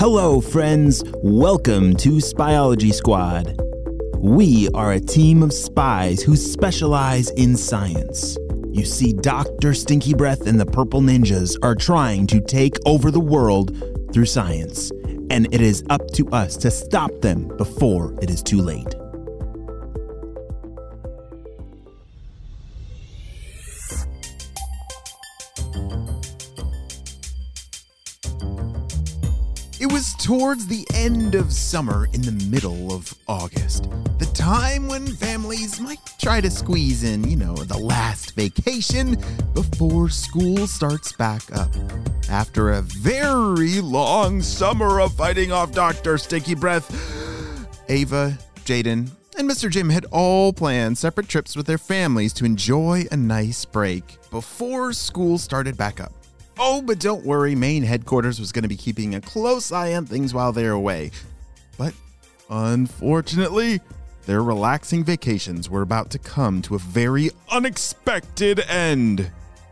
Hello, friends. Welcome to Spyology Squad. We are a team of spies who specialize in science. You see, Dr. Stinky Breath and the Purple Ninjas are trying to take over the world through science, and it is up to us to stop them before it is too late. It was towards the end of summer in the middle of August, the time when families might try to squeeze in, the last vacation before school starts back up. After a very long summer of fighting off Dr. Stinky Breath, Ava, Jaden, and Mr. Jim had all planned separate trips with their families to enjoy a nice break before school started back up. Oh, but don't worry, main headquarters was going to be keeping a close eye on things while they're away. But unfortunately, their relaxing vacations were about to come to a very unexpected end.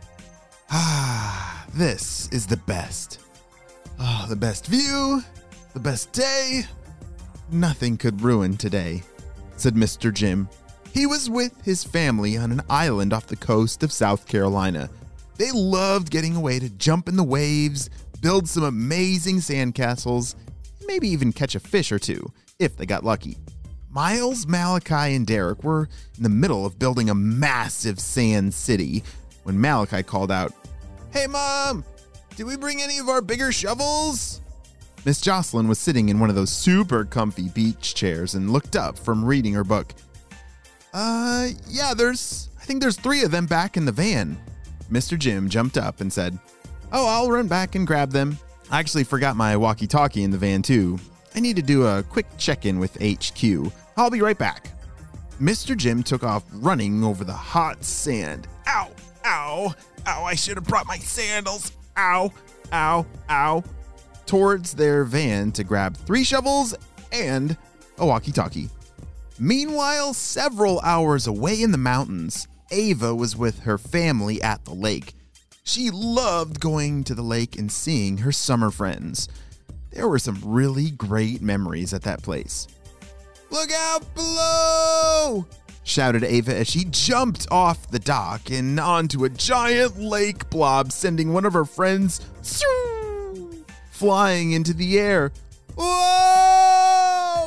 This is the best. The best view, the best day. Nothing could ruin today, said Mr. Jim. He was with his family on an island off the coast of South Carolina. They loved getting away to jump in the waves, build some amazing sandcastles, maybe even catch a fish or two, if they got lucky. Miles, Malachi, and Derek were in the middle of building a massive sand city when Malachi called out, "Hey, Mom, did we bring any of our bigger shovels?" Miss Jocelyn was sitting in one of those super comfy beach chairs and looked up from reading her book. I think there's 3 of them back in the van. Mr. Jim jumped up and said, "Oh, I'll run back and grab them. I actually forgot my walkie-talkie in the van too. I need to do a quick check-in with HQ. I'll be right back." Mr. Jim took off running over the hot sand. Ow, ow, ow, I should have brought my sandals. Ow, ow, ow. Towards their van to grab 3 shovels and a walkie-talkie. Meanwhile, several hours away in the mountains, Ava was with her family at the lake. She loved going to the lake and seeing her summer friends. There were some really great memories at that place. "Look out below!" shouted Ava as she jumped off the dock and onto a giant lake blob, sending one of her friends flying into the air. Whoa!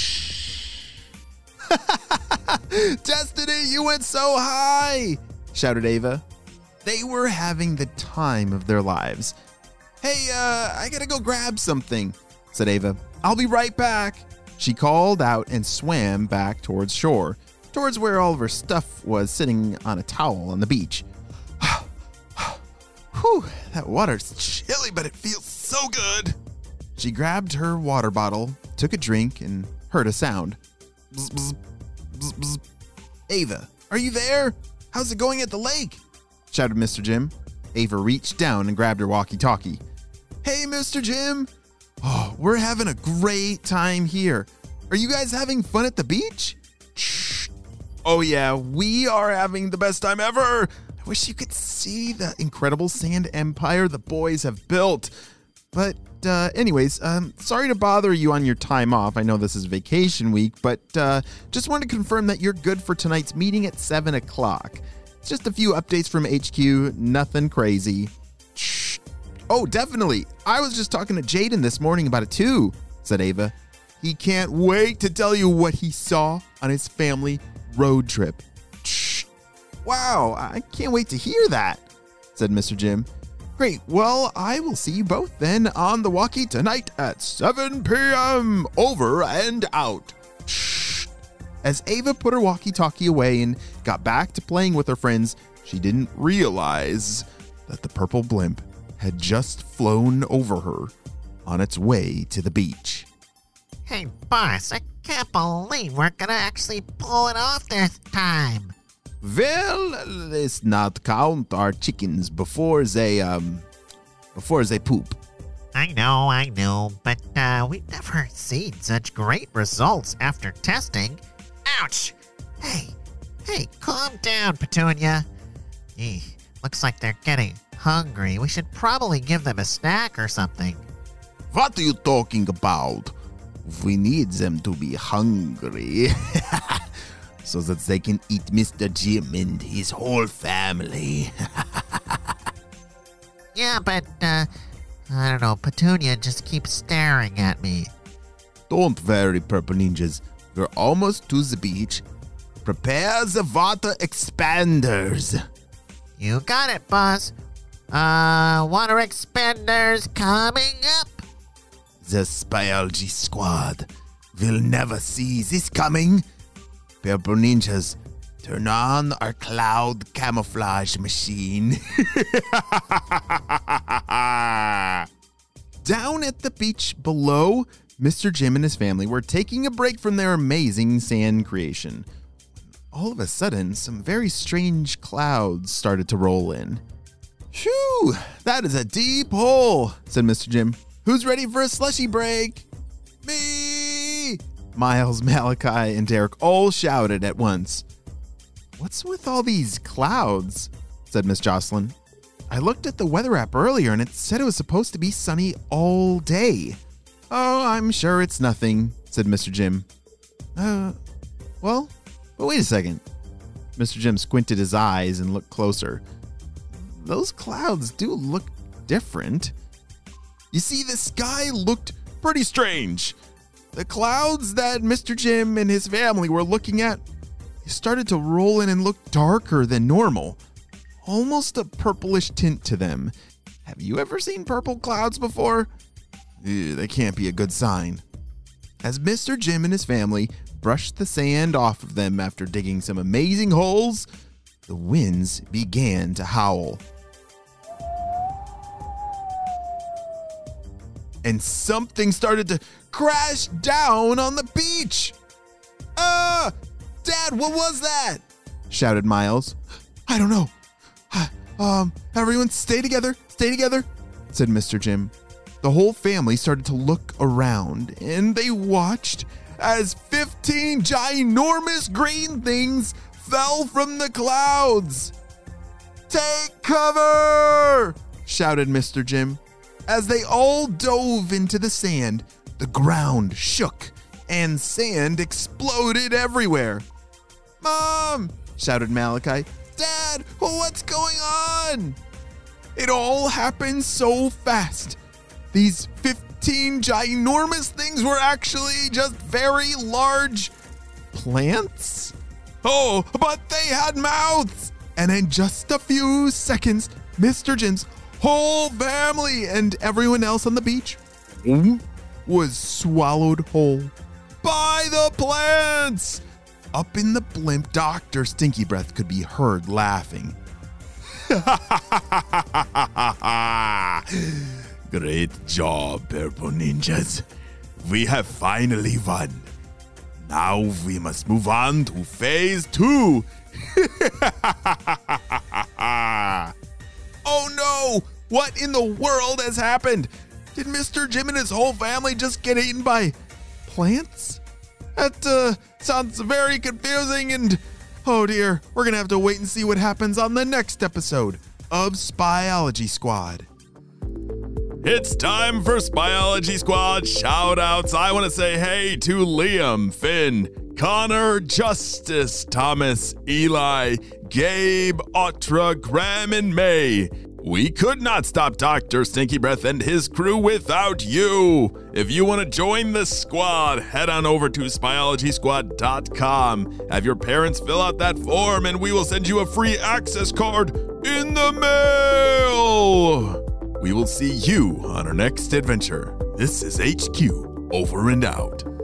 "Destiny, you went so high!" shouted Ava. They were having the time of their lives. "Hey, I gotta go grab something," said Ava. "I'll be right back." She called out and swam back towards shore, towards where all of her stuff was sitting on a towel on the beach. Whew, that water's chilly, but it feels so good. She grabbed her water bottle, took a drink, and heard a sound. Bzz, bzz. Bzz, bzz. "Ava, are you there? How's it going at the lake?" shouted Mr. Jim. Ava reached down and grabbed her walkie-talkie. "Hey, Mr. Jim. Oh, we're having a great time here. Are you guys having fun at the beach?" "Shh. Oh, yeah, we are having the best time ever. I wish you could see the incredible sand empire the boys have built. But anyways, sorry to bother you on your time off. I know this is vacation week, but just wanted to confirm that you're good for tonight's meeting at 7 o'clock. It's just a few updates from HQ, nothing crazy." "Shh. Oh, definitely. I was just talking to Jaden this morning about it too," said Ava. "He can't wait to tell you what he saw on his family road trip." "Shh. Wow, I can't wait to hear that," said Mr. Jim. "Great. Well, I will see you both then on the walkie tonight at 7 p.m. Over and out." Shh. As Ava put her walkie-talkie away and got back to playing with her friends, she didn't realize that the purple blimp had just flown over her on its way to the beach. "Hey, boss, I can't believe we're gonna actually pull it off this time." "Well, let's not count our chickens before they poop." I know, but we've never seen such great results after testing. Ouch! Hey, calm down, Petunia. Looks like they're getting hungry. We should probably give them a snack or something. What are you talking about? We need them to be hungry so that they can eat Mr. Jim and his whole family. Yeah, but, I don't know, Petunia just keeps staring at me. Don't worry, Purple Ninjas. We're almost to the beach. Prepare the water expanders. You got it, boss. Water expanders coming up. The Spyology Squad will never see this coming. Purple Ninjas, turn on our cloud camouflage machine. Down at the beach below, Mr. Jim and his family were taking a break from their amazing sand creation. All of a sudden, some very strange clouds started to roll in. Phew, that is a deep hole, said Mr. Jim. Who's ready for a slushy break? Me! Miles, Malachi, and Derek all shouted at once. What's with all these clouds? Said Miss Jocelyn. I looked at the weather app earlier and it said it was supposed to be sunny all day. Oh, I'm sure it's nothing, said Mr. Jim. Well, but wait a second. Mr. Jim squinted his eyes and looked closer. Those clouds do look different. You see, the sky looked pretty strange. The clouds that Mr. Jim and his family were looking at started to roll in and look darker than normal. Almost a purplish tint to them. Have you ever seen purple clouds before? Ew, that can't be a good sign. As Mr. Jim and his family brushed the sand off of them after digging some amazing holes, the winds began to howl. And something started to crash down on the beach. Dad, what was that? Shouted Miles. I don't know. Everyone stay together, said Mr. Jim. The whole family started to look around, and they watched as 15 ginormous green things fell from the clouds. Take cover, shouted Mr. Jim. As they all dove into the sand, the ground shook and sand exploded everywhere. Mom, shouted Malachi. Dad, what's going on? It all happened so fast. These 15 ginormous things were actually just very large plants. Oh, but they had mouths. And in just a few seconds, Mr. Jim's whole family and everyone else on the beach was swallowed whole by the plants. Up in the blimp, Dr. Stinky Breath could be heard laughing. Great job, Purple Ninjas. We have finally won. Now we must move on to phase 2. Oh no! What in the world has happened? Did Mr. Jim and his whole family just get eaten by plants? That sounds very confusing and, oh dear, we're going to have to wait and see what happens on the next episode of Spyology Squad. It's time for Spyology Squad shout-outs. I want to say hey to Liam, Finn, Connor, Justice, Thomas, Eli, Gabe, Otra, Graham, and May. We could not stop Dr. Stinky Breath and his crew without you. If you want to join the squad, head on over to SpyologySquad.com. Have your parents fill out that form and we will send you a free access card in the mail. We will see you on our next adventure. This is HQ, over and out.